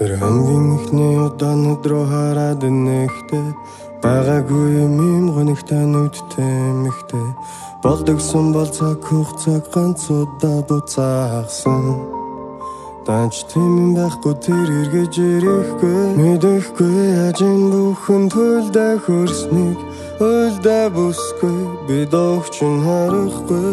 Тэр хамгийн ихний удаанууд руу хараад нэгтэй байгаагүй юм гонигтай нүдтэй мэгтэй болдогсон бол цаг хугацааг ганц удаа буцаасан Данч тийм байхгүй тэр эргэж ирэхгүй мэдэхгүй яаж энэ бүхэн төлдөө хөрснийг Өлдөө бүсгүй би догчин харахгүй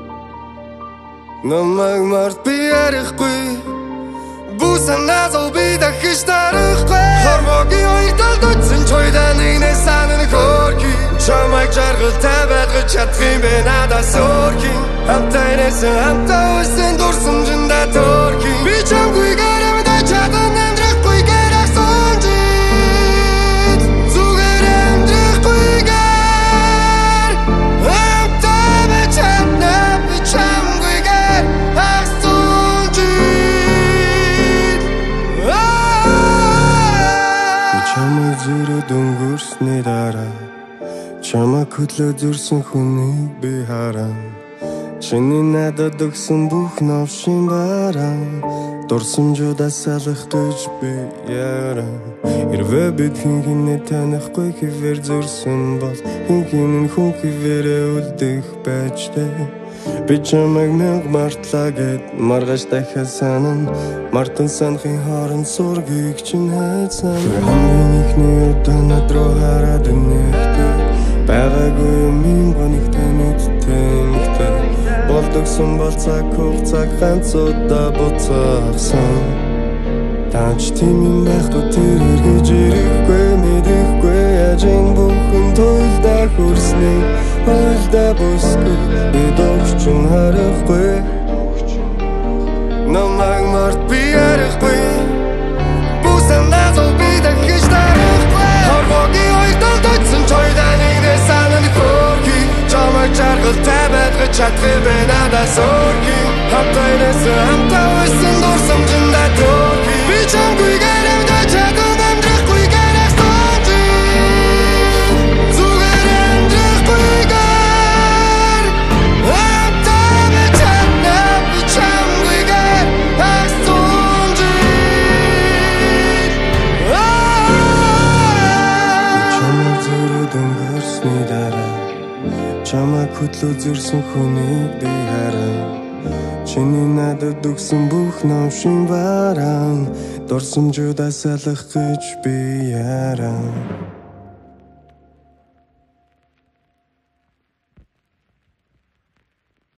Намайг март би ярихгүй Бусан азал би дахиж тарахгүй Хормогийн хоёр талд үтсэн чойда нэгнээ санан хөрки Чамайг жаргалтай байлгаж чадах юм бэ надаас өрки Хамтаа инээсэн хамтаа үлсэн дурсамжинда төрки Би чамгүй гарамдаа чадан амьдрахгүй гэрах сонжид Зүгээр амьдрахгүй гэр Хамтаа бэ чадна би чамгүй гэрах сонжид Би чамайг зэрэг дөнгөрсний дараа Чамайг хөдлөө зүрсэн хүнийг би хараа Чиний надад өгсөн бүх новшин бараа Дурсамжуудаас салах гэж би яраа Хэрвээ бид хинхинээ танихгүй хэвээр зүрсэн бол Хинхинэн хүн хэвээрээ үлдэх байжтэй Би чамайг мянга мартлаа гэд маргаж дахиад санан Мартан санахын хооронд зургийг чинь хайцсан Хамгийн ихний удаанууд руу хараад нэгтэй Байгаагүй юм гонигтай нүдтэй мэгтэй Болдогсон бол цаг хугацааг ганц удаа буцаасан Данч тийм юм байхгүй тэр эргэж ирэхгүй мэдэхгүй яаж энэ бүхэн төлдөө хөрснийг Өлдөө бүсгүй би догчин харахгүй Намайг март би ярихгүй Бусан азал би дахиж тарахгүй Хормогийн хоёр талд үтсэн чойда нэгнээ санан хөрки Чамайг жаргалтай байлгаж чадах юм бэ надаас өрки Хамтаа инээсэн хамтаа үлсэн дурсамжинда төрки Би чамгүй гарамдаа чадан амьдрахгүй гэрах сонжид Зүгээр амьдрахгүй гэр Хамтаа бэ чадна би чамгүй гэрах сонжид Би чамайг зэрэг дөнгөрсний дараа Чамайг хөдлөө зүрсэн хүнийг би хараа Чиний надад өгсөн бүх новшин бараа Дурсамжуудаас салах гэж би яраа